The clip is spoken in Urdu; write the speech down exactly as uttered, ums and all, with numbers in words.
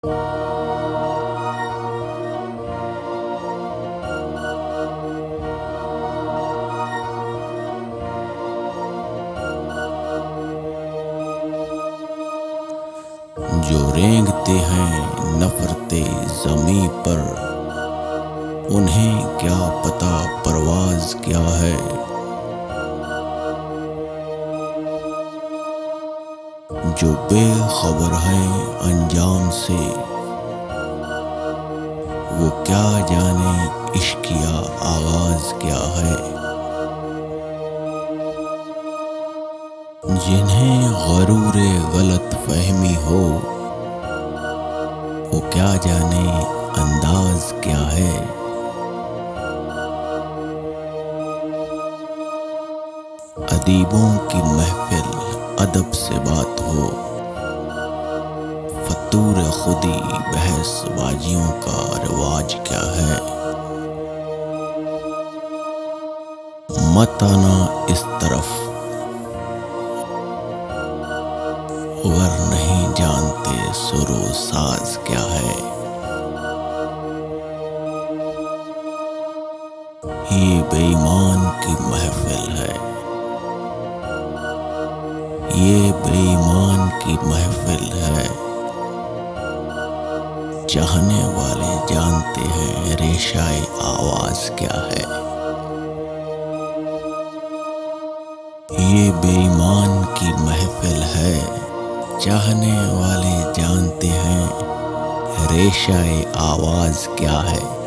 جو رینگتے ہیں نفرت زمیں پر، انہیں کیا پتہ پرواز کیا ہے۔ جو بے خبر ہیں انجام سے، وہ کیا جانے عشقیہ آغاز کیا ہے۔ جنہیں غرور غلط فہمی ہو، وہ کیا جانے انداز کیا ہے۔ ادیبوں کی محفل ادب سے بات ہو، فتور خودی بحث بازیوں کا رواج کیا ہے۔ مت آنا اس طرف ور نہیں جانتے سر و ساز کیا ہے۔ یہ بے ایمان کی محفل ہے، یہ بے ایمان کی محفل ہے۔ چاہنے والے جانتے ہیں ریشۂ آواز کیا ہے۔ یہ بے ایمان کی محفل ہے، چاہنے والے جانتے ہیں ریشۂ آواز کیا ہے۔